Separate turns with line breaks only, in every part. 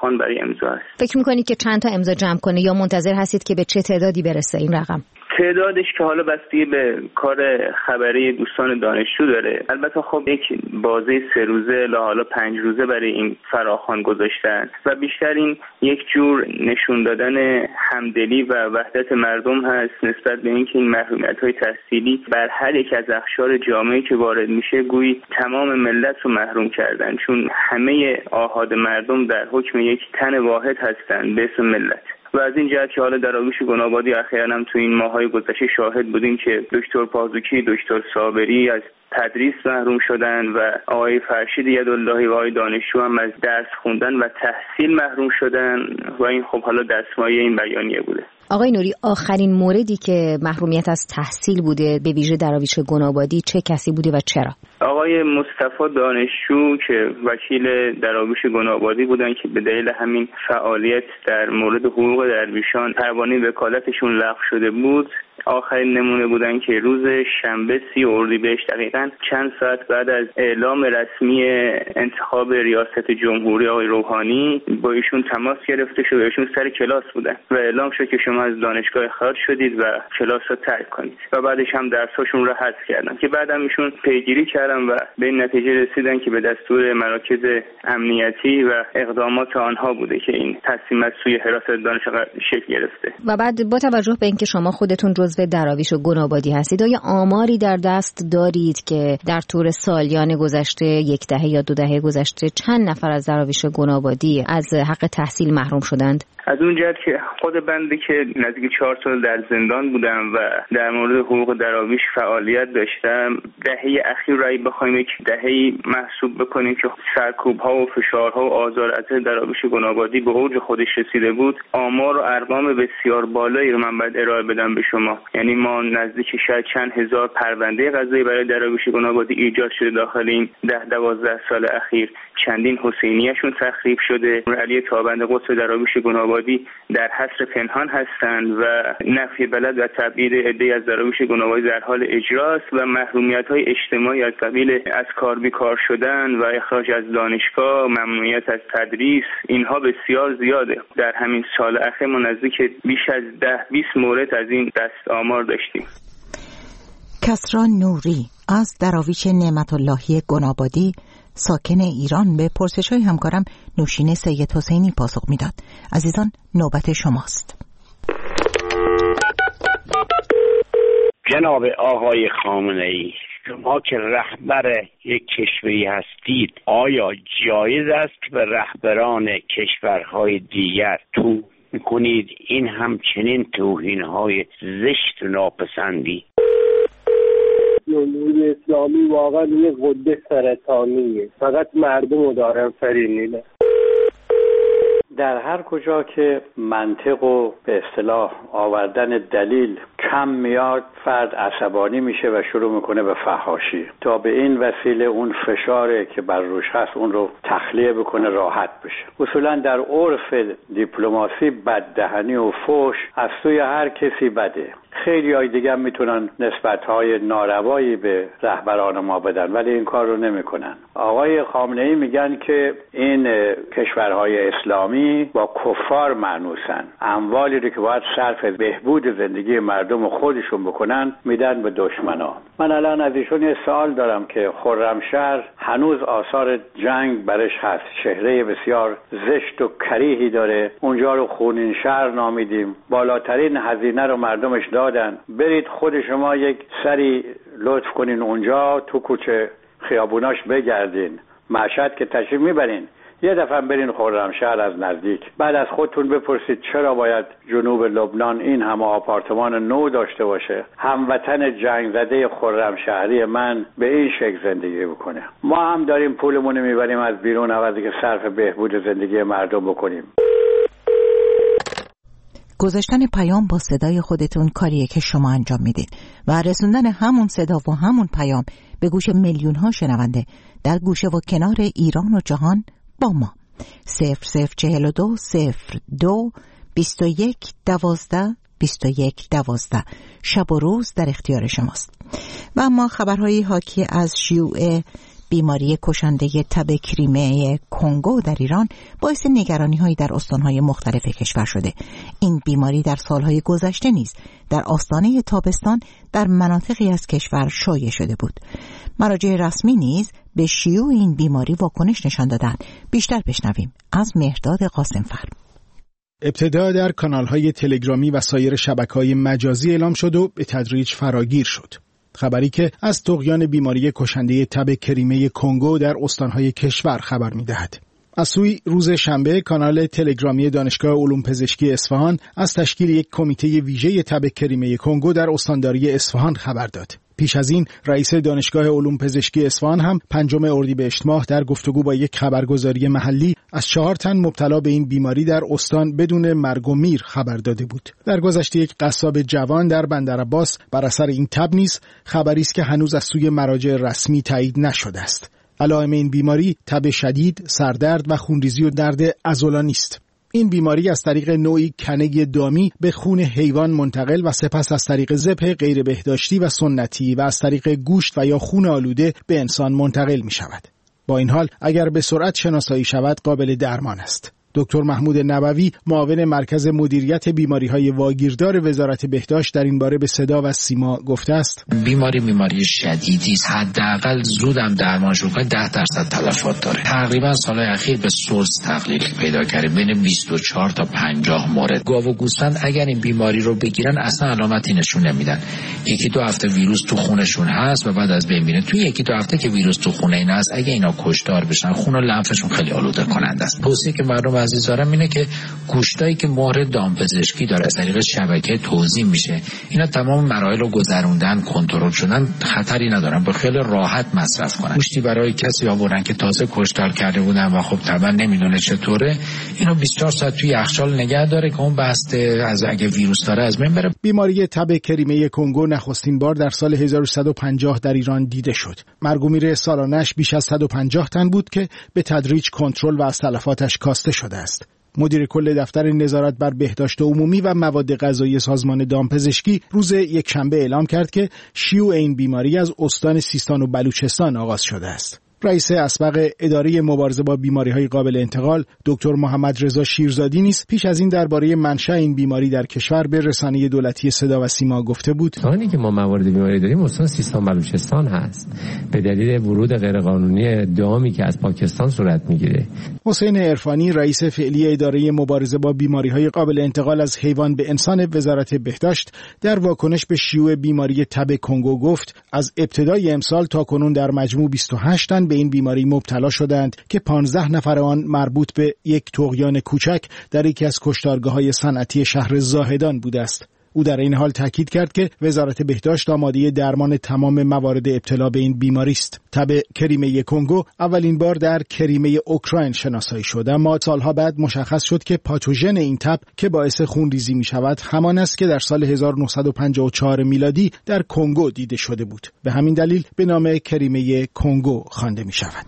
فراخوان برای امضا است.
فکر می‌کنید که چند تا امضا جمع کنه یا منتظر هستید که به چه تعدادی برسه این رقم؟
تعدادش که حالا بستگی به کار خبری دوستان دانشجو داره. البته خب یک بازه 3 روزه لا حالا 5 روزه برای این فراخوان گذاشتن و بیشتر این یک جور نشون دادن همدلی و وحدت مردم هست نسبت به اینکه این محرومیت‌های تحصیلی بر هر یک از اقشار جامعه که وارد میشه گویی تمام ملت رو محروم کردن، چون همه آحاد مردم در حکم یک تن واحد هستند به اسم ملت. و از این جهت که حالا دراویش گنابادی اخیراً هم تو این ماهای گذشته شاهد بودیم که دکتر پازوکی، دکتر صابری از تدریس محروم شدن و آقای فرشید یداللهی و آقای دانشجو هم از درس خوندن و تحصیل محروم شدن و این خب حالا دستمایه این بیانیه بوده.
آقای نوری، آخرین موردی که محرومیت از تحصیل بوده به ویژه دراویش گنابادی چه کسی بوده و چرا؟
آقای مصطفی دانشجو که وکیل دراویش گنابادی بودن که به دلیل همین فعالیت در مورد حقوق درویشان پروانه وکالتشون لغو شده بود، آخرین نمونه بودن که روز شنبه 30 اردیبهشت دقیقاً چند ساعت بعد از اعلام رسمی انتخاب ریاست جمهوری آقای روحانی با ایشون تماس گرفته شد. ایشون سر کلاس بودن و اعلام شد که شما از دانشگاه خارج شدید و کلاس رو ترک کنید و بعدش هم درساشون رو حذف کردن که بعدم ایشون پیگیری کردن و به این نتیجه رسیدن که به دستور مراکز امنیتی و اقدامات آنها بوده که این تصمیم از سوی حراست دانشگاه شکل گرفته.
و بعد با توجه به اینکه شما خودتون جزو دراویش گنابادی هستید، آیا آماری در دست دارید که در طور سالیان گذشته 1 دهه یا 2 دهه گذشته چند نفر از دراویش گنابادی از حق تحصیل محروم شدند؟
از اون جهت که خود بنده که نزدیک 4 سال در زندان بودم و در مورد حقوق دراویش فعالیت داشتم، دهه اخیر را بخوایم یک دهه محسوب بکنیم که سرکوب‌ها و فشارها و آزار دراویش گنابادی به اوج خودش رسیده بود، آمار و ارقام بسیار بالایی رو من باید ارائه بدم به شما. یعنی ما نزدیک شاید چند هزار پرونده قضایی برای دراویش گنابادی ایجاد شده داخل این 10-12 سال اخیر. چندین حسینیه‌شون تخریب شده. علی تابند قدس دراویش گنابادی در حصر پنهان هستند و نفی بلد و تبعید عده‌ای از دراویش گنابادی در حال اجراست و محرومیت‌های اجتماعی از قبیل از کار بیکار شدن و اخراج از دانشگاه، ممنوعیت از تدریس، اینها بسیار زیاده. در همین سال اخیر ما نزدیک بیش از 10-20 مورد از این دست آمار داشتیم.
کسری نوری از دراویش نعمت اللهی گنابادی ساکن ایران به پرسش‌های همکارم نوشین سید حسینی پاسخ میداد. عزیزان، نوبت شماست.
جناب آقای خامنه‌ای، شما که رهبر یک کشوری هستید، آیا جایز است که به رهبران کشورهای دیگر توهین می‌کنید؟ این همچنین توهین‌های زشت و ناپسندی.
جمهوری اسلامی واقعا یه غده سرطانیه، فقط مردم رو دارن فریب میدن. در هر کجا که منطق و به اصطلاح آوردن دلیل کم میاد، فرد عصبانی میشه و شروع میکنه به فحاشی تا به این وسیله اون فشاره که بر روش هست اون رو تخلیه بکنه، راحت بشه. اصولا در عرف دیپلماسی بددهنی و فحش از سوی هر کسی بده. خیلی های دیگه هم میتونن نسبت‌های ناروایی به رهبران ما بدن ولی این کار رو نمیکنن. آقای خامنه‌ای میگن که این کشورهای اسلامی با کفار مانوسن، اموالی رو که باید صرف بهبود زندگی مردم خودشون بکنن میدن به دشمنا. من الان از ایشون یه سوال دارم که خرمشهر هنوز آثار جنگ برش هست، چهره بسیار زشت و کریهی داره، اونجا رو خونین شهر نامیدیم، بالاترین هزینه رو مردمش دادن. برید خود شما یک سری لطف کنین اونجا تو کوچه خیابوناش بگردین، مشهد که تشریف میبرین، یه دفعه برین خرمشهر از نزدیک، بعد از خودتون بپرسید چرا باید جنوب لبنان این همه آپارتمان نو داشته باشه، هموطن جنگ زده خرمشهری من به این شکل زندگی بکنه. ما هم داریم پولمون میبریم از بیرون عوضی که صرف بهبود زندگی مردم بکنیم.
گذاشتن پیام با صدای خودتون کاریه که شما انجام میدید و رسوندن همون صدا و همون پیام به گوش میلیون ها شنونده در گوشه و کنار ایران و جهان با ما. 0042 02 21 12 21 12 شب و روز در اختیار شماست. و اما خبرهایی حاکی از شیوع بیماری کشنده تب کریمه کنگو در ایران باعث نگرانی‌هایی در استان‌های مختلف کشور شده. این بیماری در سالهای گذشته نیز در آستانه تابستان در مناطقی از کشور شایع شده بود. مراجع رسمی نیز به شیوع این بیماری واکنش نشان دادند. بیشتر بشنویم از مهرداد قاسمفر.
ابتدا در کانال‌های تلگرامی و سایر شبکه‌های مجازی اعلام شد و به تدریج فراگیر شد. خبری که از طغیان بیماری کشنده تب کریمه کنگو در استان‌های کشور خبر می‌دهد. از سوی روز شنبه کانال تلگرامی دانشگاه علوم پزشکی اصفهان از تشکیل یک کمیته ویژه تب کریمه کنگو در استانداری اصفهان خبر داد. پیش از این رئیس دانشگاه علوم پزشکی اصفهان هم 5 اردیبهشت ماه در گفتگو با یک خبرگزاری محلی از 4 تن مبتلا به این بیماری در استان بدون مرگ و میر خبر داده بود. در گذشته یک قصاب جوان در بندرعباس بر اثر این تب نیز خبری است که هنوز از سوی مراجع رسمی تایید نشده است. علائم این بیماری تب شدید، سردرد و خونریزی و درد عضلانی است. این بیماری از طریق نوعی کنه دامی به خون حیوان منتقل و سپس از طریق ذبح غیر بهداشتی و سنتی و از طریق گوشت و یا خون آلوده به انسان منتقل می شود. با این حال اگر به سرعت شناسایی شود قابل درمان است. دکتر محمود نبوی معاون مرکز مدیریت بیماری‌های واگیردار وزارت بهداشت در این باره به صدا و سیما گفته است:
بیماری شدیدی است، حداقل زودم درمانش رو 10% تلفات داره. تقریبا سالهای اخیر به سورس تقلیل پیدا کرده، بین 24 تا 50 مورد. گاو و گوسفند اگر این بیماری رو بگیرن اصلا علامتی نشون نمیدن. 1-2 هفته ویروس تو خونشون هست و بعد از بین میره. توی 1-2 هفته که ویروس تو خونه این هست، اگه اینا کشدار بشن خون و لنفشون خیلی آلوده کننده است. توصیه که مردم عزیز دارم اینه که گوشتایی که مهر دامپزشکی داره از طریق شبکه توزیع میشه، اینا تمام مراحل رو گذروندن، کنترل شدن، خطری ندارن، با خیلی راحت مصرف کنن. گوشتی برای کسی آوردن که تازه کشتار کرده بودن و خب طبعا نمیدونه چطوره، اینو 24 ساعت توی یخچال نگه داره که اون بسته از اگه ویروس داره از بین بره.
بیماری تب کریمه کنگو نخستین بار در سال 1150 در ایران دیده شد. مرگ و میر سالانش بیش از 150 تن بود که به تدریج کنترل و از تلفاتش کاسته شده است. مدیر کل دفتر نظارت بر بهداشت عمومی و مواد غذایی سازمان دامپزشکی روز یکشنبه اعلام کرد که شیوع این بیماری از استان سیستان و بلوچستان آغاز شده است. رئیس اسبق اداره مبارزه با بیماری‌های قابل انتقال دکتر محمد رضا شیرزادی نیز پیش از این درباره منشأ این بیماری در کشور به رسانه دولتی صدا و سیما گفته بود:
زمانی که ما موارد بیماری داریم استان سیستان بلوچستان هست به دلیل ورود غیرقانونی دامی که از پاکستان صورت میگیره.
حسین عرفانی رئیس فعلی اداره مبارزه با بیماری‌های قابل انتقال از حیوان به انسان وزارت بهداشت در واکنش به شیوع بیماری تب کنگو گفت: از ابتدای امسال تا کنون در مجموع 28 تن به این بیماری مبتلا شدند که 15 نفر آن مربوط به یک طغیان کوچک در یکی از کشتارگاه‌های صنعتی شهر زاهدان بوده است. او در این حال تاکید کرد که وزارت بهداشت آماده درمان تمام موارد ابتلا به این بیماری است. تب کریمه کنگو اولین بار در کریمه اوکراین شناسایی شد، اما سالها بعد مشخص شد که پاتوژن این تب که باعث خونریزی می شود همان است که در سال 1954 میلادی در کنگو دیده شده بود. به همین دلیل به نام کریمه کنگو خوانده می شود.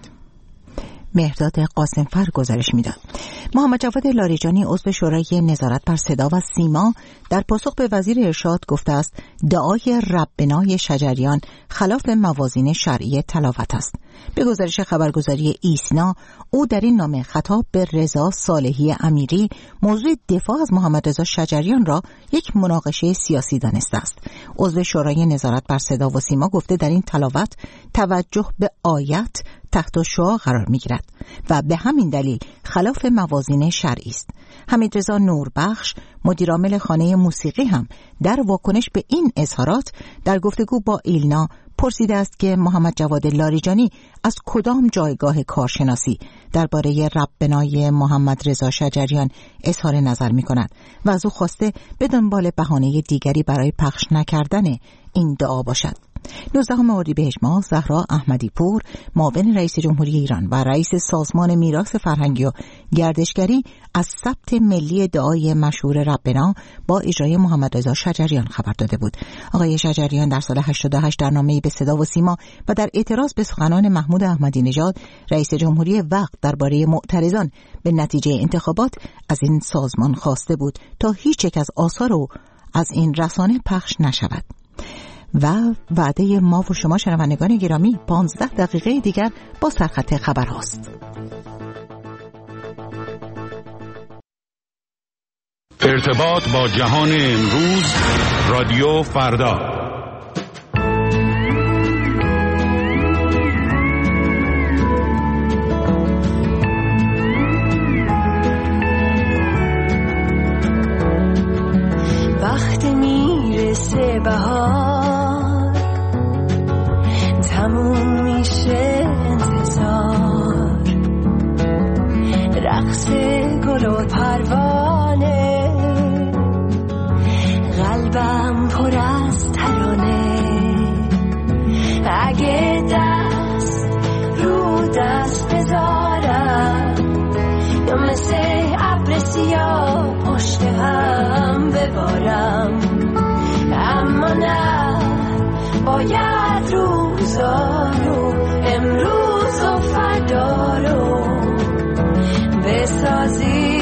مهرداد قاسمفر گزارش میداد. محمد جواد لاریجانی عضو شورای نظارت بر صدا و سیما در پاسخ به وزیر ارشاد گفته است دعای ربنای شجریان خلاف موازین شرعی تلاوت است. به گزارش خبرگزاری ایسنا او در این نامه خطاب به رضا صالحی امیری موضوع دفاع از محمد رضا شجریان را یک مناقشه سیاسی دانسته است. عضو شورای نظارت بر صدا و سیما گفته در این تلاوت توجه به آیت تحت شعاع قرار می‌گیرد و به همین دلیل خلاف موازین شرعی است. حمیدرضا نوربخش مدیرعامل خانه موسیقی هم در واکنش به این اظهارات در گفتگو با ایلنا پرسیده است که محمد جواد لاریجانی از کدام جایگاه کارشناسی درباره ربنای محمد رضا شجریان اظهار نظر می‌کند و از او خواسته به دنبال بهانه دیگری برای پخش نکردن این دعا باشد. 19 اردیبهشت ماه زهرا احمدی پور معاون رئیس جمهوری ایران و رئیس سازمان میراث فرهنگی و گردشگری از ثبت ملی دعای مشهور ربنا با اجرای محمد رضا شجریان خبر داده بود. آقای شجریان در سال 88 در نامه‌ای به صدا و سیما و در اعتراض به سخنان محمود احمدی نژاد رئیس جمهوری وقت درباره معترضان به نتیجه انتخابات از این سازمان خواسته بود تا هیچ یک از آثار او از این رسانه پخش نشود. و وعده ما و شما شنوندگان گرامی 15 دقیقه دیگر با سرخط خبر هاست.
ارتباط با جهان امروز، رادیو فردا.
وقتی میرسه بهار، تموم میشه انتظار، رقص گل و پروانه، قلبم پر از ترانه. اگه دست رو دست بذارم، یا مثل ابر سیاه پشت هم ببارم، اما نه، باید روزا رو، امروز و فردا رو بسازی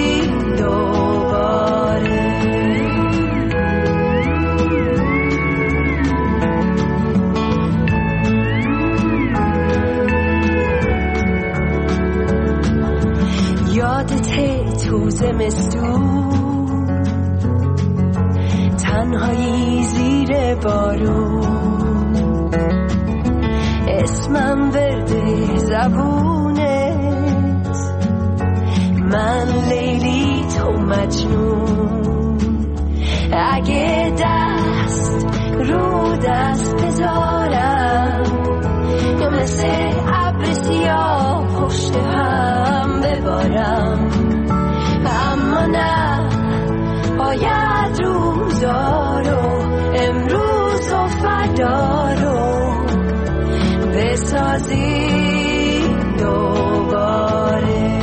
دوباره. یادته تو زمستون، تنهایی زیر بارون، اسمم ورده زبونت، من لیلی تو مجنون. اگه دست رو دست بذارم، یا مثل ابر سیاه پشت هم ببارم، اما نه، باید روزا رو، امروز و فردا رو بسازی دوباره.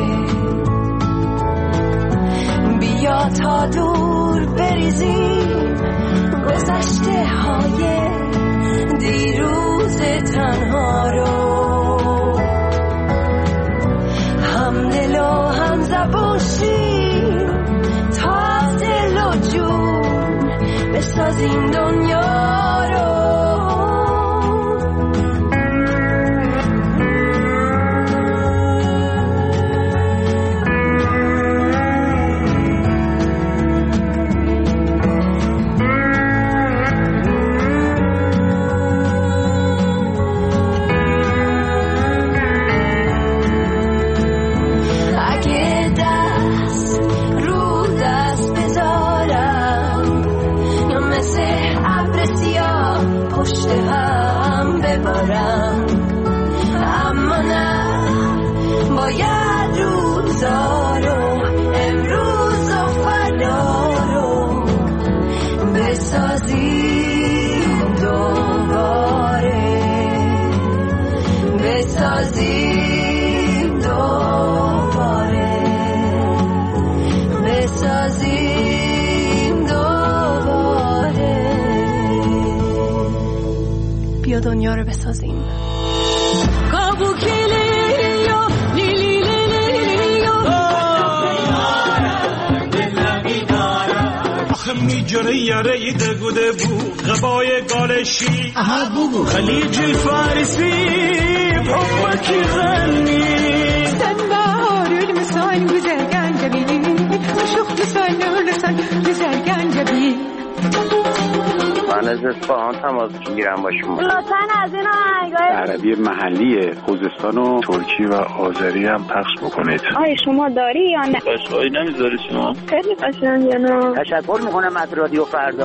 بیا تا دور بریزیم گذشته های دیروز تنها رو، هم دل و هم زبون شیم تا دل و جون بسازیم دنیا رو. پشت هم ببارم، اما نه، باید روزا رو، امروز و فردا رو بسازیم دوباره، بسازیم دوباره، بسازیم دوباره. بیا دنیا رو بسازیم.
میجره یاره دگوده بود غبای گالشی خلیج فارسی حبکی غنی
سن بارول مسان گزرگان جبی مشوخ مسان نورسان گزرگان جبی.
من از اصفهان تماس میگیرم با شما.
لطفاً از این آهنگای
عربی محلی خوزستان و ترکی و آذری هم پخش بکنید.
آیا شما داری یا نه؟
قشنگی نمیذاری شما؟
خیلی قشنگه. نه
تشکر میکنم از رادیو فردا.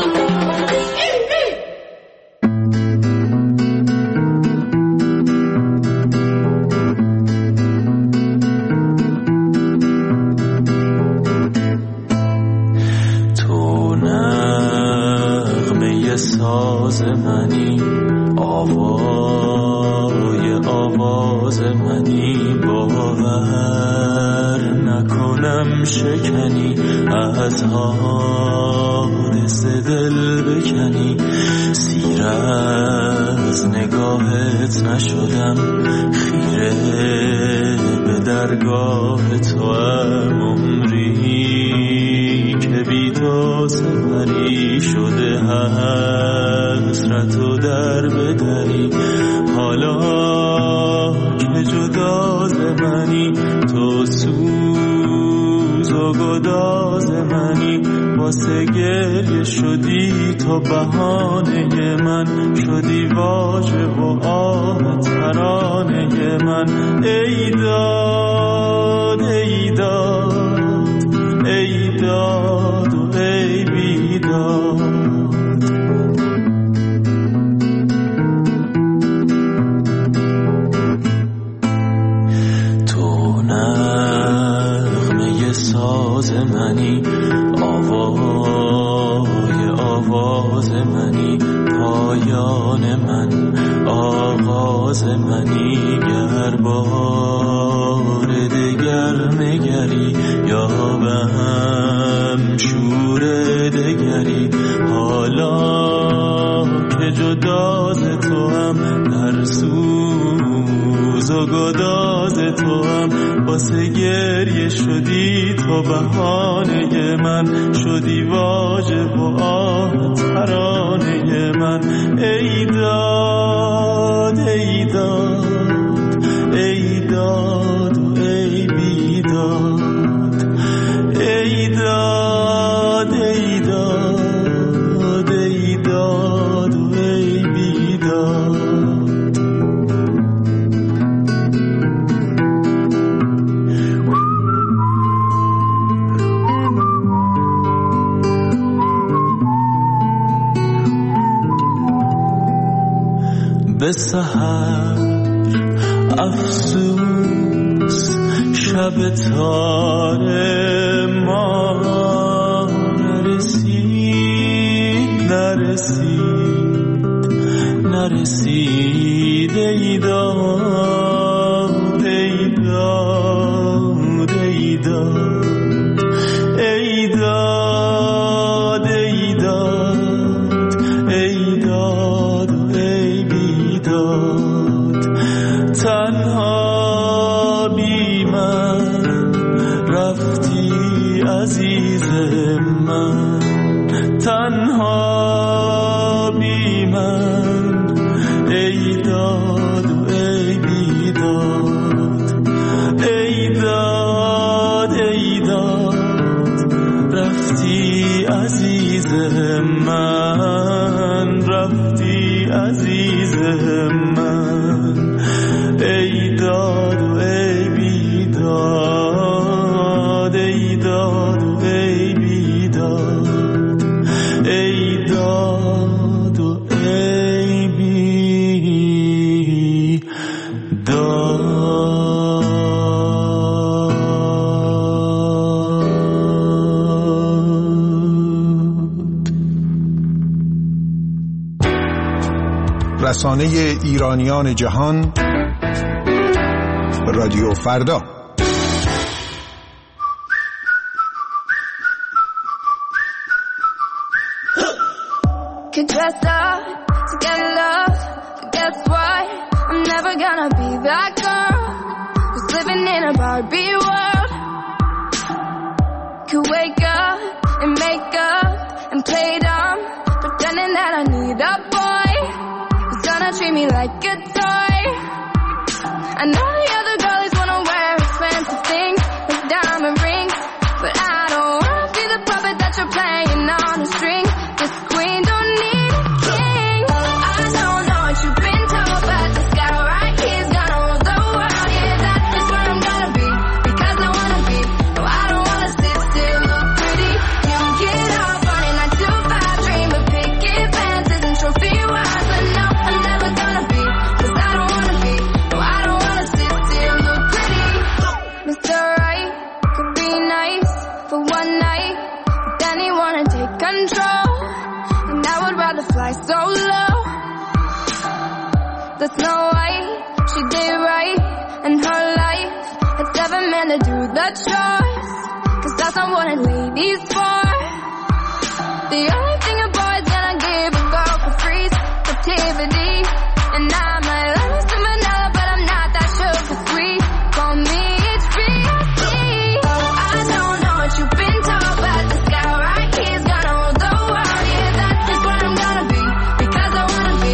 ساز منی آواز منی باور نکنم شکنی از حادث دل بکنی سیر از نگاهت نشدم خیره به درگاه تو عمری که بی تو سفری شده هم تو در بدری. حالا که جدا ز منی، تو سوز و گداز منی، واسه گریه شدی تو بهانه من، شدی واژه و آه ترانه من. ای داد ای داد ای داد و ای بیداد. تو نغمه ساز منی، آواز منی، پایان من، آغاز منی. گر بار دگر نگری یا به هم شور دگری، حالا که جدا ز تو هم، در سوز و گداز تو هم، واسه گریه شدی تو بهانه من، شدی واژه و آه ترانه من. ای داد ای داد ای داد و ای بیداد. ای داد ای داد ای داد و ای بیداد. به سحر افسوس شب تار ما نرسید نرسید. ای داد ای داد ای داد ای داد ای داد ای داد و ای بیداد. تنها بی من رفتی عزیز من، تنها بی من. ای داد و ای بیداد ای داد ای داد. رفتی عزیز من، رفتی عزیز من. ای داد و ای بیداد ای داد و ای بیداد. ای داد و ای بیداد.
رسانه ایرانیان جهان، رادیو فردا.
Could dress up to get love, but guess what? I'm never gonna be that girl who's living in a Barbie world. Could wake up and make up and play dumb, pretending that I need a boy who's gonna treat me like a toy. I know the other girlies wanna wear expensive things with diamond rings, but I don't wanna be the puppet that you're playing on a string. This queen don't need a king. I don't know what you've been told, but this guy right here's gonna rule the world. Yeah, that is where I'm gonna be, because I wanna be. No, I don't wanna sit still, look pretty. You get up on a 9 to 5 dream of picket fences and trophy wives, but no, I'm never gonna be, cause I don't wanna be. No, I don't wanna sit still, look pretty. Mr. Right could be nice for one night, but then he wanna take control, and I would rather fly so low. The Snow White, she did right in her life, had 7 men to do the choice, cause that's not what a lady's for. The only thing a boy's gonna give a girl for free is captivity, and I might love me some vanilla, but I'm not that sugar sweet. Call me HBIC. I don't know what you've been told, but this guy right here's gonna rule the world. Yeah, that is where I'm gonna be, because I wanna be.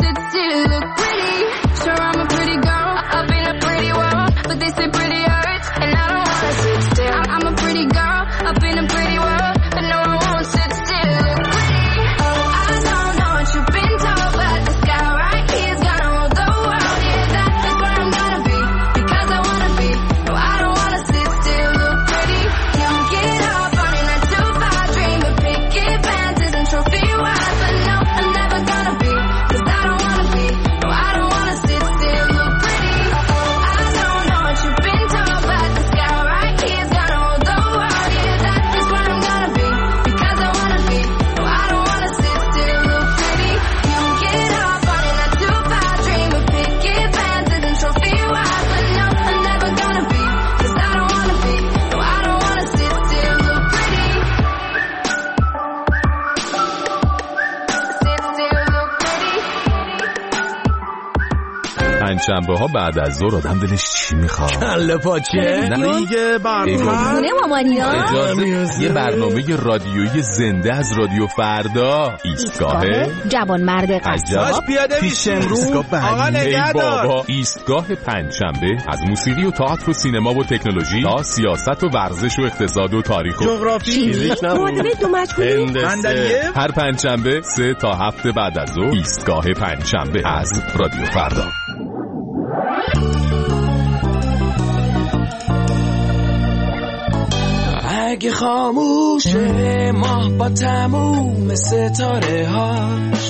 sit still, look pretty. Sure, I'm a pretty girl up in a pretty world, but they say pretty hurts, and I don't wanna sit still. I'm a pretty girl up in a pretty world, but no, I won't sit still, look pretty. Oh, I don't know what you've been told, but the sky right here's gonna hold the world. Yeah, that is where I'm gonna be, because I wanna be. No, I don't wanna sit still, look pretty. Can't get up on it, not too far. Dream of picket fences and trophy wives, but no, I'm never gonna be, cause I don't wanna be. No, I don't wanna sit still, look pretty. Oh, I don't know what you've been told, but the sky right here's gonna hold the world. Yeah, that is where I'm gonna be, because I wanna be. No, I don't wanna sit still, look pretty. Can't get up on it, not too far. Dream of picket fences and trophy wives, but no, I'm never gonna be, cause I don't wanna be. No, I don't wanna sit still, look pretty. Sit still, look pretty.
پنجشنبه ها بعد از ظهر آدم دلش چی میخواد؟
کله پاچه.
نه دیگه
برنامه مامانیا.
اجازه یه برنامه رادیویی زنده از رادیو فردا. ایستگاه
جوان مرد قصاب
پیش امروز. آقا نگهدار.
بابا ایستگاه پنجشنبه از موسیقی و تئاتر و سینما و تکنولوژی تا سیاست و ورزش و اقتصاد و تاریخ و
جغرافی.
معادله دو مجهولی.
هر پنجشنبه 3 تا 7 بعد از ظهر ایستگاه پنجشنبه از رادیو فردا.
اگه خاموشه ماه با تموم ستاره هاش،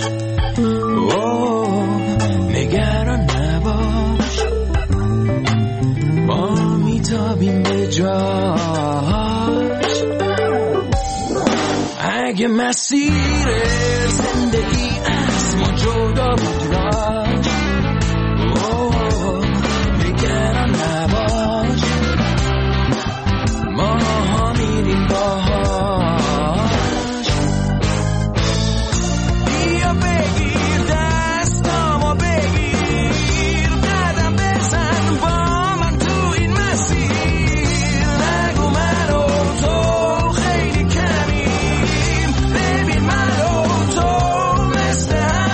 نگران نباش، ما میتابیم به جاش. اگه مسیر زندگی از ما جدا بود راش، نگران نباش، ما میریم باهاش. بیا بگیر دستامو بگیر، قدم بزن با من تو این مسیر. نگو من و تو خیلی کمیم، ببین من و تو مثل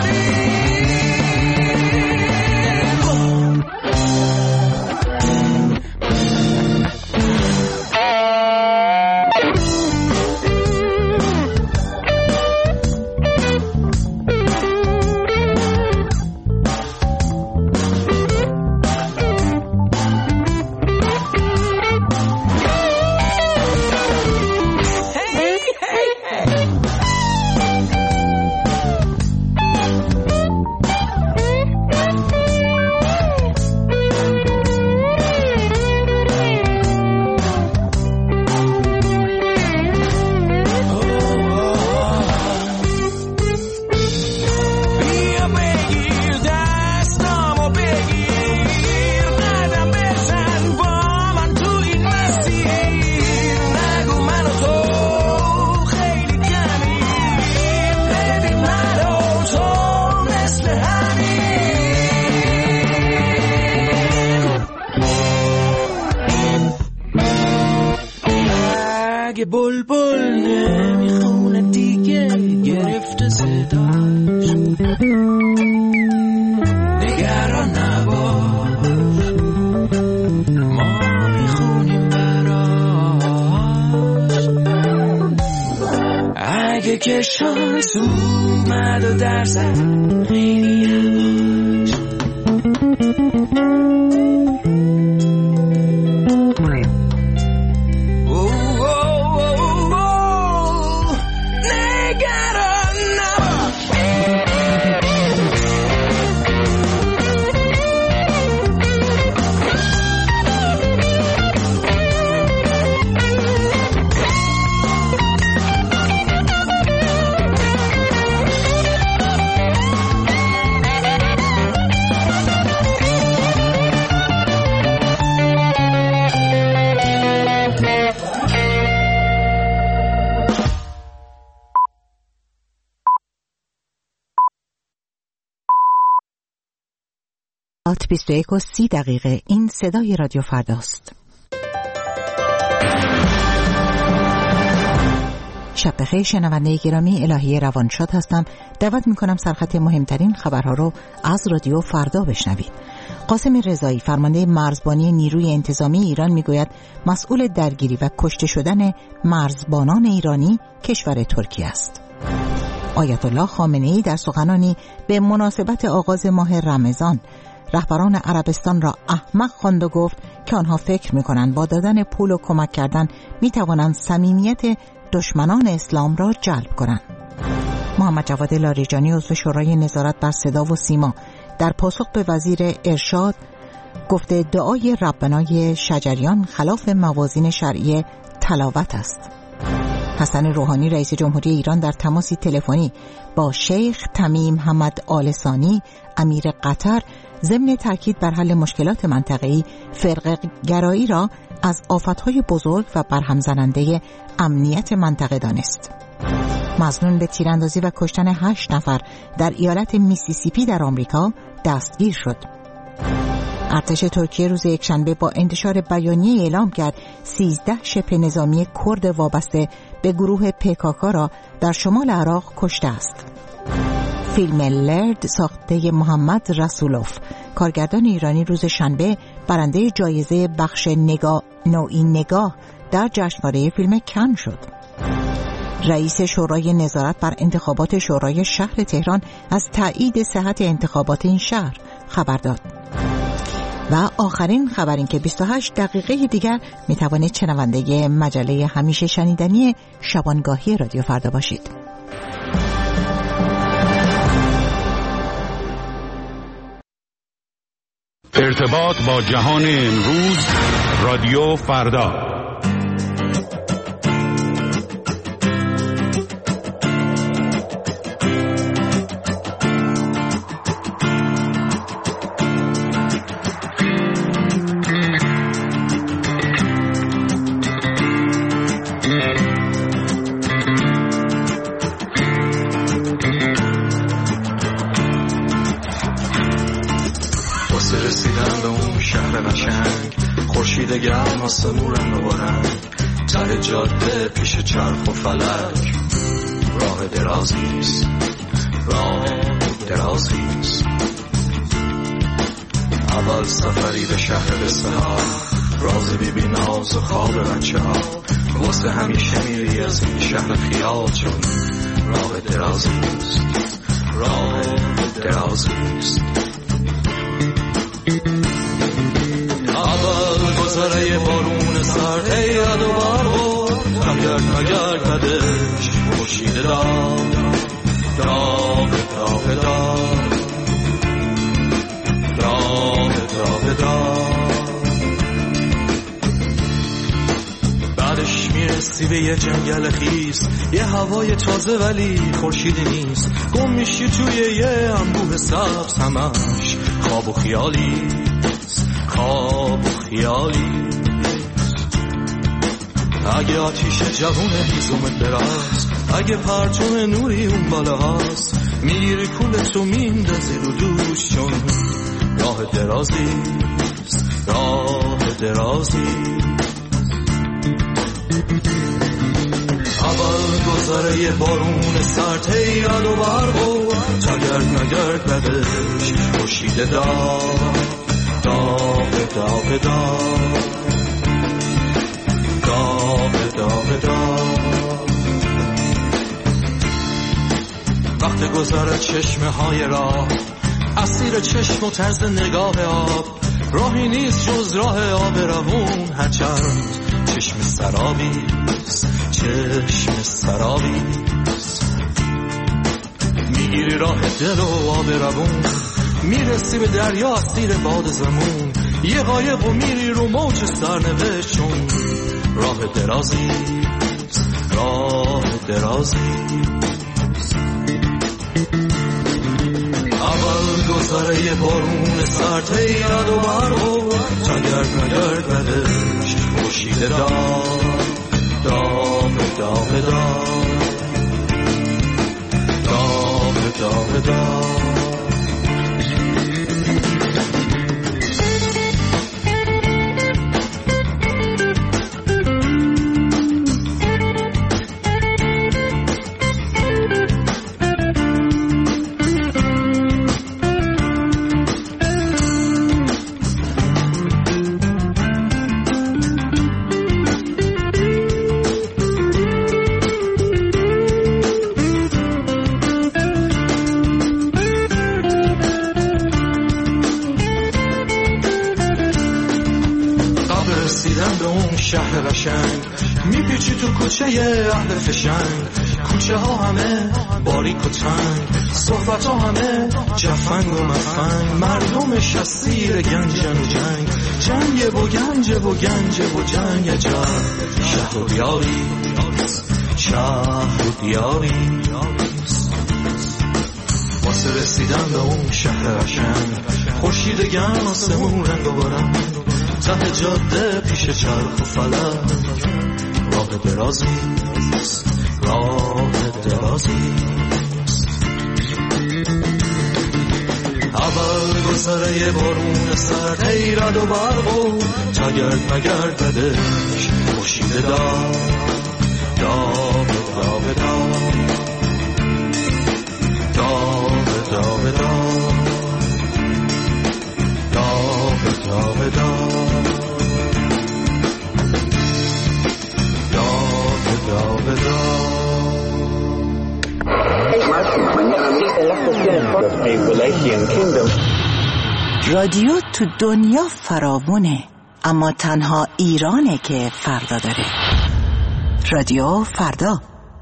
بلبل نمیخونه دیگه گرفته صداش. نگران نباش، ما میخونیم براش. اگه که شانس اومد و در زد خیلی یواش.
ساعت 21:30 این صدای رادیو فرداست. شب بخیر شنونده گرامی، الهی روانشاد هستم. دعوت میکنم سرخط مهمترین خبرها رو از رادیو فردا بشنوید. قاسم رضایی فرمانده مرزبانی نیروی انتظامی ایران میگوید مسئول درگیری و کشته شدن مرزبانان ایرانی کشور ترکیه است. آیت الله خامنه‌ای در سخنانی به مناسبت آغاز ماه رمضان رهبران عربستان را احمق خواند و گفت که آنها فکر میکنند با دادن پول و کمک کردن میتوانند صمیمیت دشمنان اسلام را جلب کنند. محمد جواد لاریجانی عضو شورای نظارت بر صدا و سیما در پاسخ به وزیر ارشاد گفته دعای ربنای شجریان خلاف موازین شرعی تلاوت است. حسن روحانی رئیس جمهوری ایران در تماسی تلفنی با شیخ تمیم حمد آل ثانی امیر قطر ضمن تاکید بر حل مشکلات منطقه‌ای فرقه گرایی را از آفت‌های بزرگ و برهم زننده امنیت منطقه دانست. مظنون به تیراندازی و کشتن 8 نفر در ایالت میسیسیپی در آمریکا دستگیر شد. ارتش ترکیه روز یکشنبه با انتشار بیانیه اعلام کرد 13 شبه نظامی کرد وابسته به گروه PKK را در شمال عراق کشته است. فیلم لرد ساخته محمد رسولوف کارگردان ایرانی روز شنبه برنده جایزه بخش نوعی نگاه در جشنواره فیلم کن شد. رئیس شورای نظارت بر انتخابات شورای شهر تهران از تایید صحت انتخابات این شهر خبر داد. و آخرین خبر این که 28 دقیقه دیگر می توانید شنونده مجله همیشه شنیدنی شبانگاهی رادیو فردا باشید.
ارتباط با جهان امروز، رادیو فردا.
گرم آسمون رو برن ته جاده پیش چرخ و فلک راه درازیست اول سفری به شهر بسها راز بی بی ناز و خواب بچه ها واسه همیشه میری از این شهر خیال چون راه درازیست گذره بارون سرد هیرد و بربود مگرد بدش خورشید داغ بعدش میرسی به یه جنگل خیس یه هوای تازه ولی خورشیدی نیست گم میشی توی یه انبوه سبز همش خواب و خیالی اگه آتیش جوون هیزم دراز اگه پرچم نوری اون بالا هست میگیری کولتو میندازی رو دوش چون راه درازیست اول گذره بارون سرد هیرد و بربود تگرد مگرد بدش خورشید داغ وقت گذر چشمه های راه اسیر چشم و طرز نگاه آب راهی نیست جز راه آب روون هرچند چشم سرابیست میگیری راه دل و آب روون میرسی به دریا اسیر باد زمون یه قایق و میری رو موج سرنوشت چون راه درازیست اول گذره بارون سرد هیرد و بربود تگرد مگرد بدش خورشید داغ رسیدن به اون شهر قشنگ، میپیچی تو کوچه اهل فشنگ، کوچه ها همه باریک و تنگ، صحبت ها همه جفنگ و مفنگ، مردمش از سیر گنجن و جنگ، جنگ و گنج و گنج و جنگ، عجب شهر و دیاری، شهر و دیاری، واسه رسیدن به اون شهر قشنگ، خورشید گرم آسمون رنگ و برنگ، ته جاده پیش چرخ و فلک، راه درازی راه درازی، اول گذره بارون سرد، حیرت و برق و تگرد مگرد بدش، خورشید داغ داغ داغ داغ داغ داغ داغ داغ داغ داغ.
رادیو تو دنیا فراوونه، اما تنها ایرانه که فردا داره. رادیو فردا.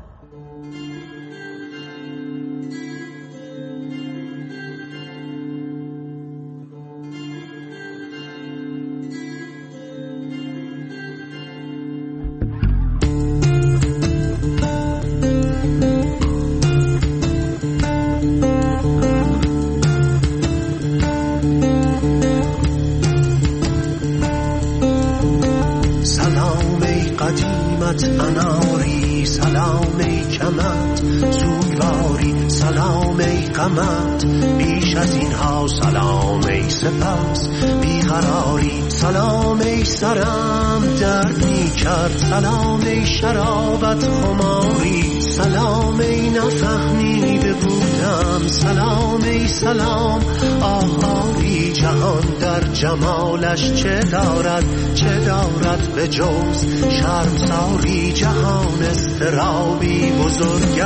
اناری سلام ای کمت سوگواری، سلام ای قمت بیش از اینها، سلام ای سپس بیقراری، سلام ای سرم درد می کرد، سلام ای شرابت خماری، سلام ای نفهمیده بودم، سلام ای سلام آهاری، جهان در جمالش چه دارد به جز شرمساری، جهان استرابی بزرگ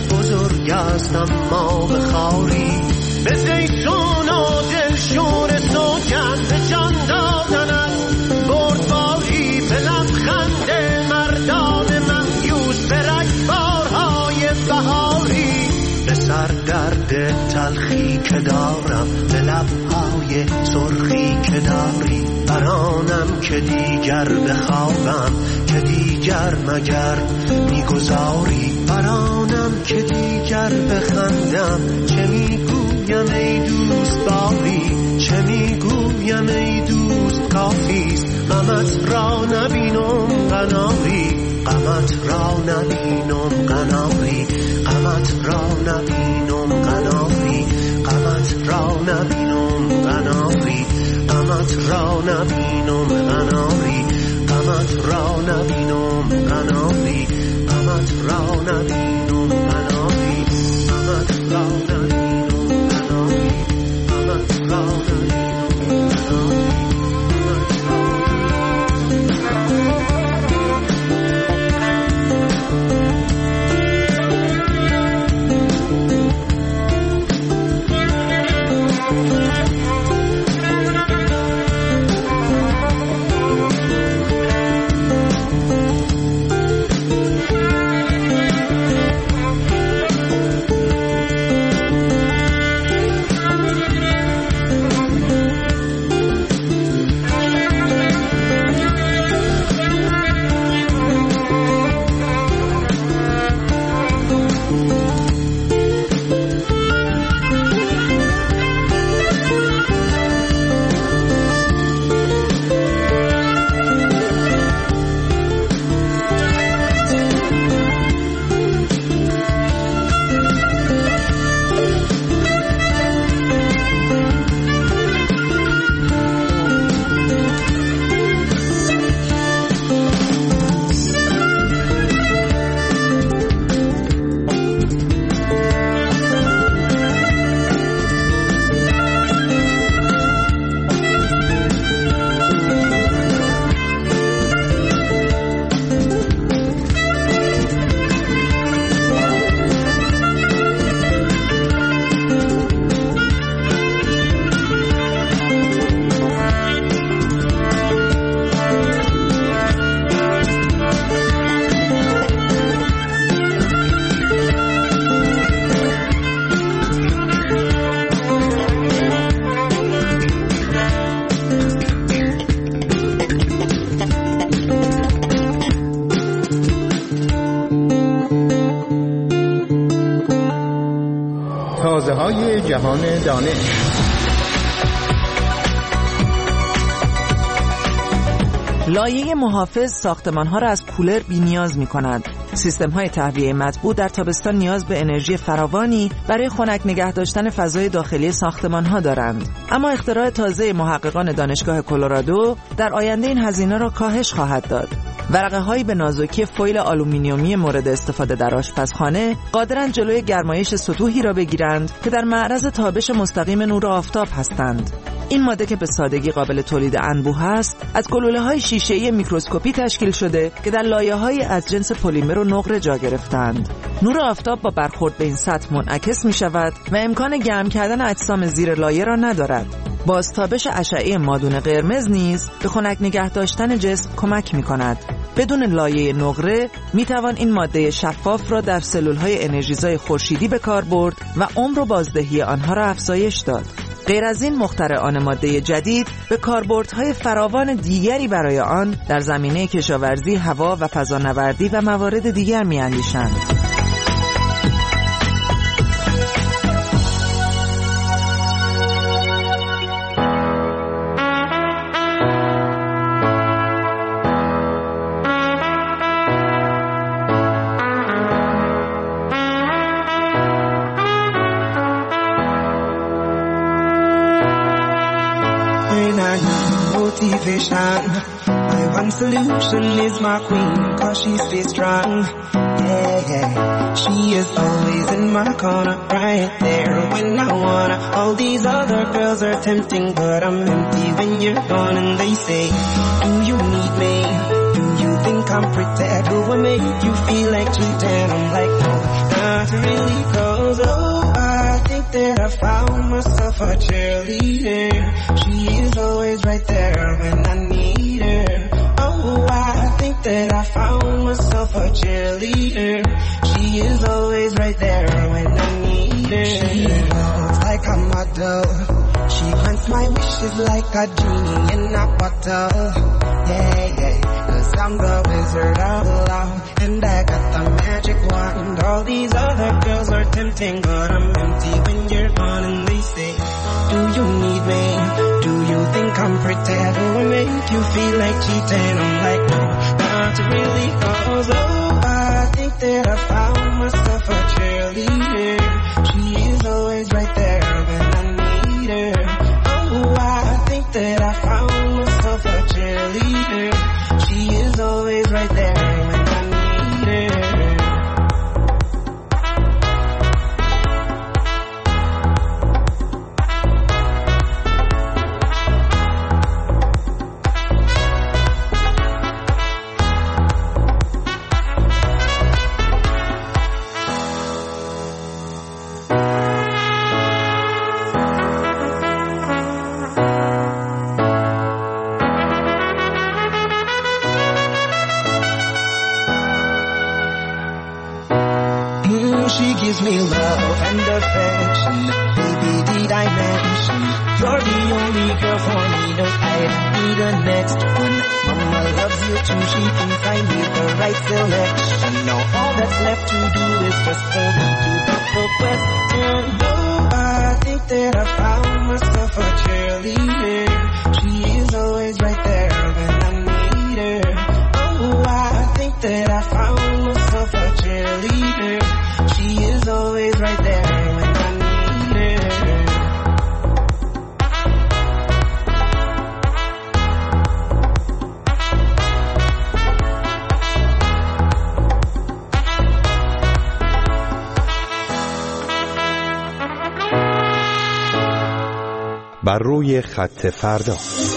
است اما به خاری، به زیتون و دلشور سوگن به جان دادنت بردباری، به لبخند مردان مهیوس، به رگبارهای بهاری، به سر درد تلخی که دارم، به لبهای سرخی که داری، برانم که دیگر بخوابم، که دیگر مگر میگذاری، برانم که دیگر بخندم، چه میگویم ای دوست باری، چه میگویم ای دوست کافیست، غمت را نبینم قناری، غمت را نبینم قناری، غمت را نبینم قناری، غمت را نبینم قناری، غمت را نبینم قناری، غمت را نبینم قناری، غمت را نبینم قناری، غمت را نبینم قناری، غمت را نبینم قناری.
جهان دانش.
لایه محافظ ساختمان‌ها را از کولر بی‌نیاز می‌کند. سیستم‌های تهویه مطبوع در تابستان نیاز به انرژی فراوانی برای خنک نگه داشتن فضای داخلی ساختمان‌ها دارند. اما اختراع تازه محققان دانشگاه کلرادو در آینده این هزینه را کاهش خواهد داد. ورقه‌هایی به نازکی فویل آلومینیومی مورد استفاده در آشپزخانه قادرند جلوی گرمایش سطوحی را بگیرند که در معرض تابش مستقیم نور آفتاب هستند. این ماده که به سادگی قابل تولید انبوه است، از گلوله‌های شیشه‌ای میکروسکوپی تشکیل شده که در لایه‌های از جنس پلیمر و نقره جا گرفتند. نور آفتاب با برخورد به این سطح منعکس می‌شود و امکان گرم کردن اجسام زیر لایه را ندارد. بازتابش اشعه مادون قرمز نیز به خنک نگه داشتن جسم کمک می‌کند. بدون لایه نقره می‌توان این ماده شفاف را در سلول‌های انرژیزای خورشیدی به کار برد و عمر و بازدهی آنها را افزایش داد. غیر از این مخترعان ماده جدید به کاربردهای فراوان دیگری برای آن در زمینه کشاورزی، هوا و فضانوردی و موارد دیگر می‌اندیشند.
My one solution is my queen, cause she stays strong. Yeah, she is always in my corner, right there when I wanna. All these other girls are tempting, but I'm empty when you're gone. And they say, do you need me? Do you think I'm pretty? Do I make you feel like cheating? I'm like, no, not really, cause I think that I found myself a cheerleader. She is always right there when I need her. Oh, I think that I found myself a cheerleader. She is always right there when I need her. She looks like a model. She grants my wishes like a genie in a bottle. Yeah, yeah, 'cause I'm the wizard of love, and I got the magic wand. All these other girls are tempting, but I'm empty when you're gone. And they say, do you need me? Do you think I'm pretty? Do I make you feel like cheating? I'm like, no, not really, 'cause I think that I found myself a cheerleader. She is always right there when I need her. Oh, I think that I found myself a cheerleader. She is always right there when I need her. She gives me love and affection. Baby, did I mention you're the only girl for me? No, I need the next one. Mama loves you too. She thinks I made the right selection. Now all that's left to do is just for me to put the question. Oh, I think that I found myself a cheerleader. She is always right there when I need her. Oh, I think that I found myself a cheerleader. She is always right there when I need her.
بر روی خط فردا.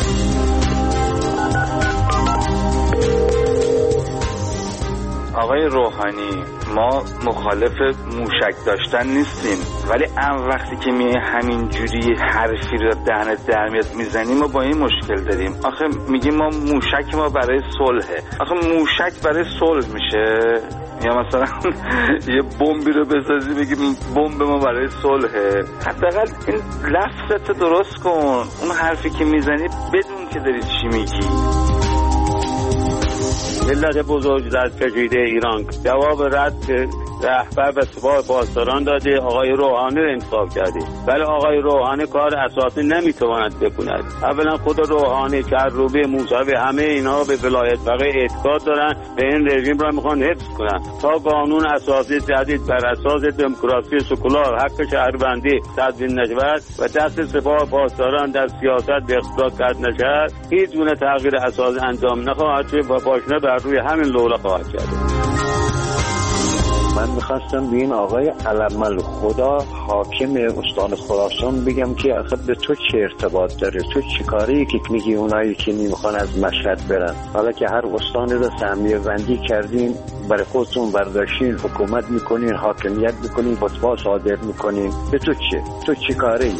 آقای روحانی، ما مخالف موشک داشتن نیستیم، ولی وقتی که همین جوری حرفی رو دهنت در میاد میزنیم ما با این مشکل داریم. آخه میگیم ما موشک ما برای صلحه. آخه موشک برای صلح میشه؟ یا مثلا یه بمبی رو بسازی بگیم بمب ما برای صلحه؟ حداقل این لفظت درست کن. اون حرفی که میزنی بدون که داری چی میگی.
ملت بزرگ در کشیده ایران جواب رد
رهبر به سپاه پاسداران دادی، آقای روحانی رو انتخاب کردی. ولی آقای روحانی کار اساسی نمیتواند بکند. اولا خود روحانی، کروبی، موسوی، همه اینها به ولایت فقیه اعتقاد دارن، به این رژیم را میخوان حفظ کنن تا قانون اساسی جدید بر اساس دموکراسی سکولار حق شهروندی تدوین نشود و دست سپاه پاسداران در سیاست به اقتدار قد نشود، هیچ گونه تغییر اساسی انجام نخواهد شد و پاشنه بر روی همین لوله خواهد شد.
من میخواستم به این آقای علم‌ال خدا حاکم استان خراسان بگم که آخه به تو چه ارتباط داره؟ تو چی کاری که میگی اونایی که نمیخوان از مشهد برن، حالا که هر استانی رو سهمیه بندی کردین، برای خودتون برداشتین، حکومت میکنین، حاکمیت میکنین، فتوا صادر میکنین، به تو چه؟ تو چی کاری؟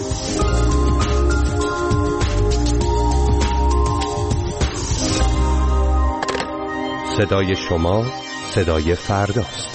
صدای شما صدای فرداست.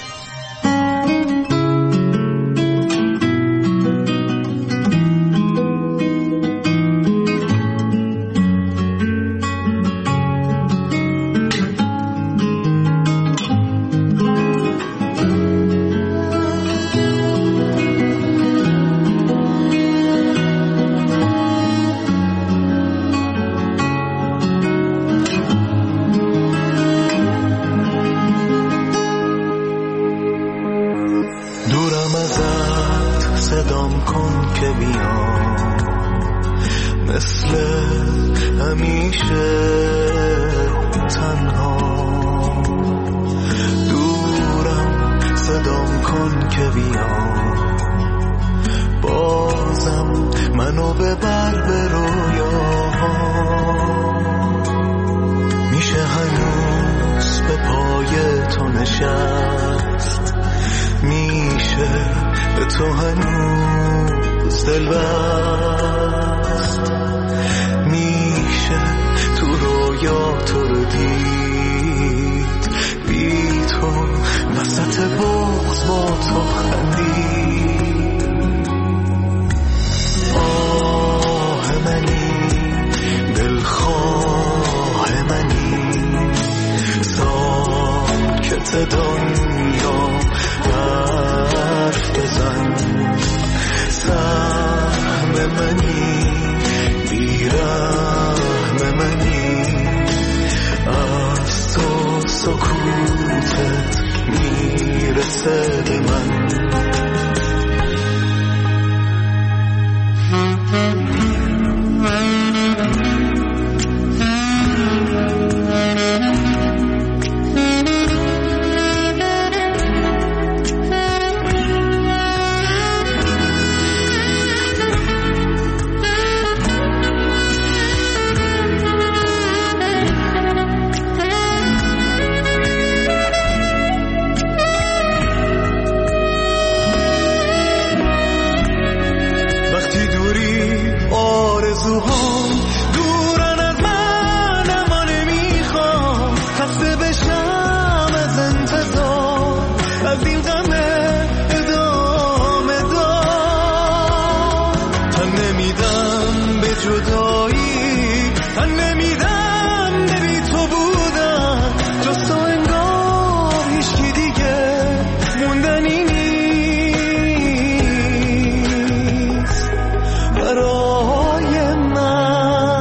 برای من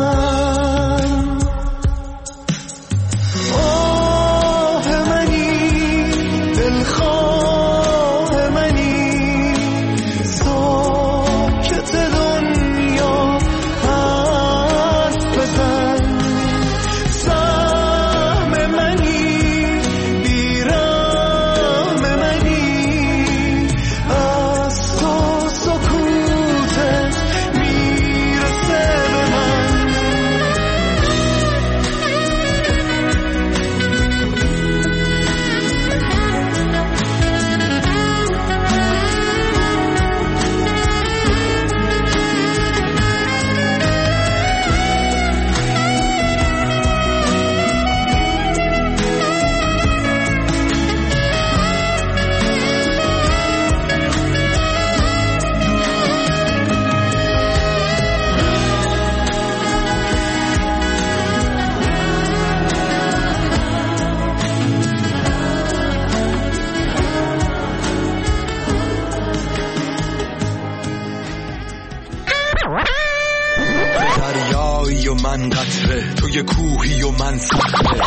تویی و من قطره، توی کوهی و من صخره.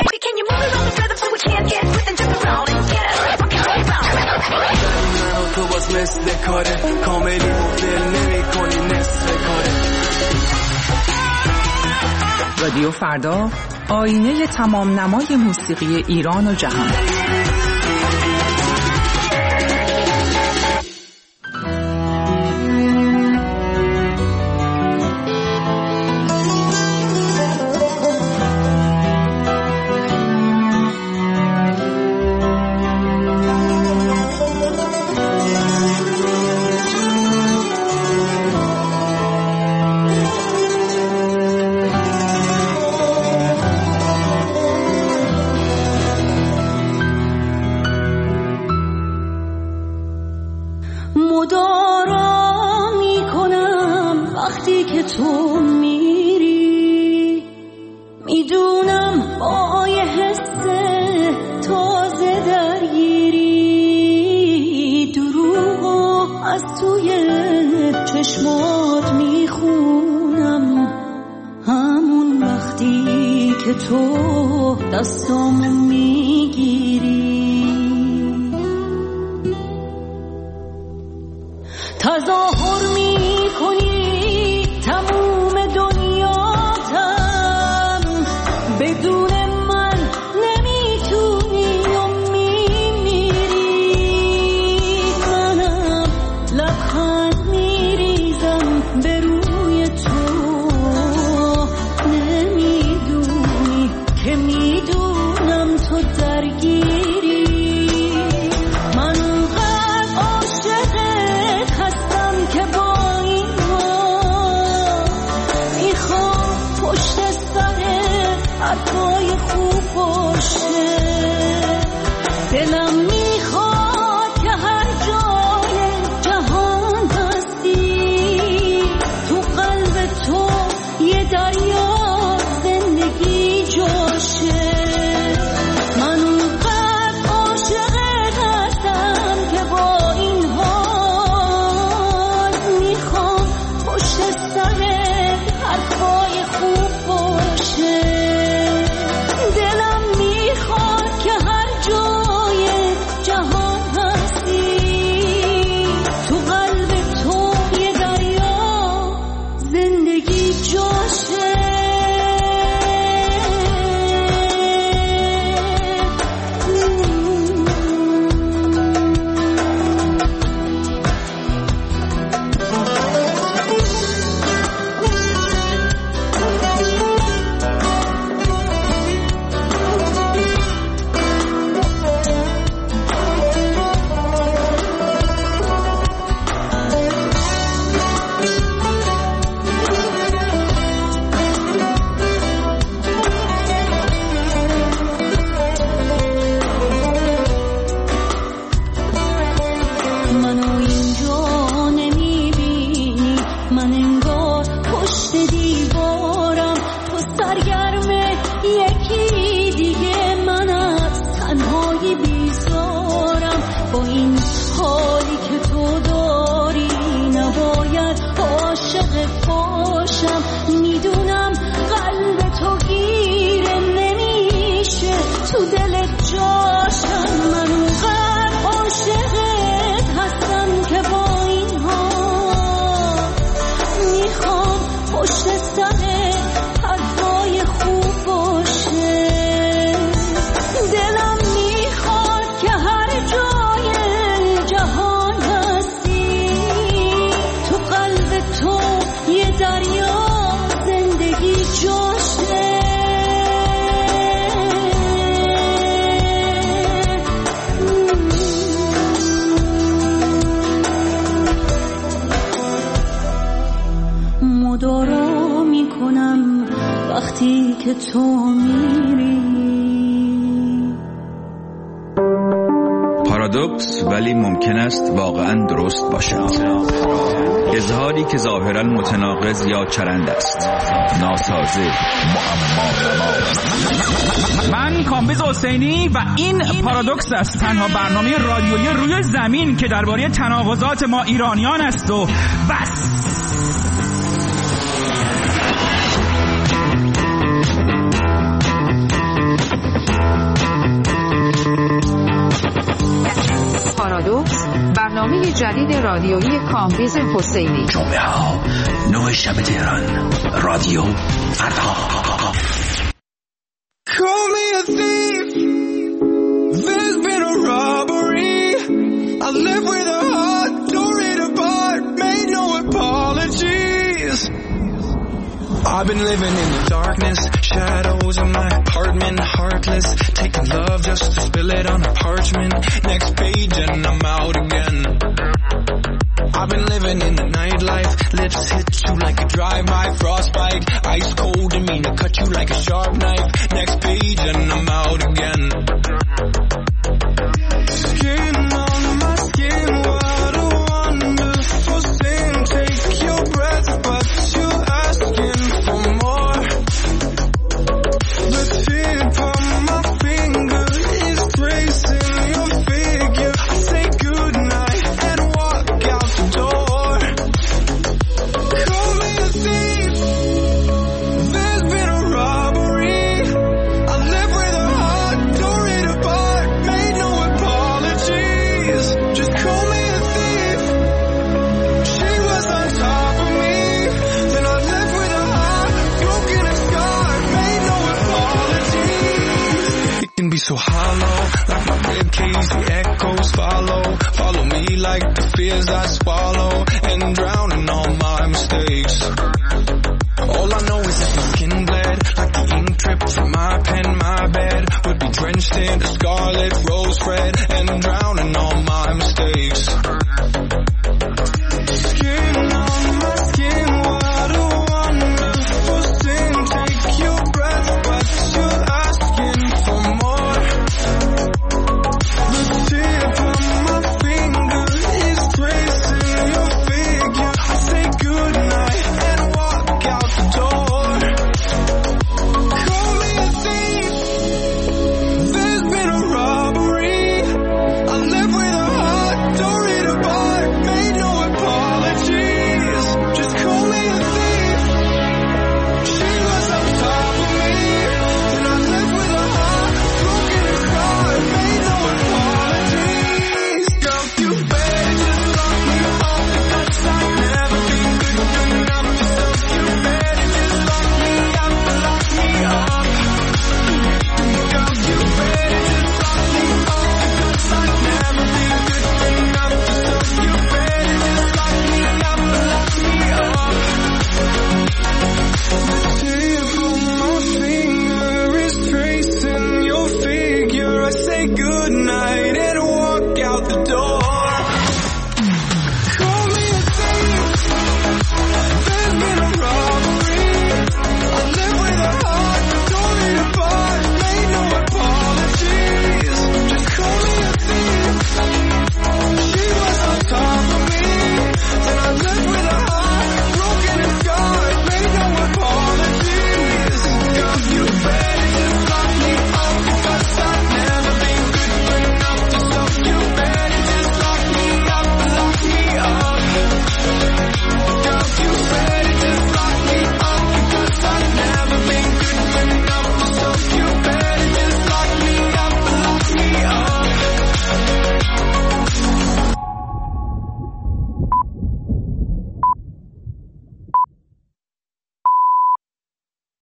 تو باز مثل کاره کاملی مفدل نمی کنی نصف کاره.
رادیو فردا، آینه تمام نمای موسیقی ایران و جهان.
پارادوکس ولی ممکن است واقعا درست باشد. اظهاری که ظاهرا متناقض یا چرند است، ناسازه، معما.
من کامبیز حسینی و این پارادوکس است، تنها برنامه رادیویی روی زمین که درباره تناقضات ما ایرانیان است و بس.
جدید رادیویی کامبیز حسینی.
جمعه ها 9 شب تهران. رادیو فردا.
Call me a thief. There's been a robbery. I live with a heart, don't read apart, made no apologies. I've been living in the darkness, shadows of my apartment, heartless, taking love just to spill it on a parchment. Next page and I'm out again. I've been living in the nightlife, lips hit you like a drive-by, frostbite, ice cold and mean to cut you like a sharp knife. Next page and I'm out again. Skin on my skin, what a wonderful thing. Take your breath, but you're asking for more. The tip of my finger is tracing your figure. I say goodnight and walk out the door. Call me a thief. There's been a robbery. I live with a heart, don't read apart, made no apologies. Just call me a thief. She was on top of me. Then I lived with a heart, broken and scarred, made no apologies. It can be so hollow, like my ribcage, the echoes follow me like the fears I swallow.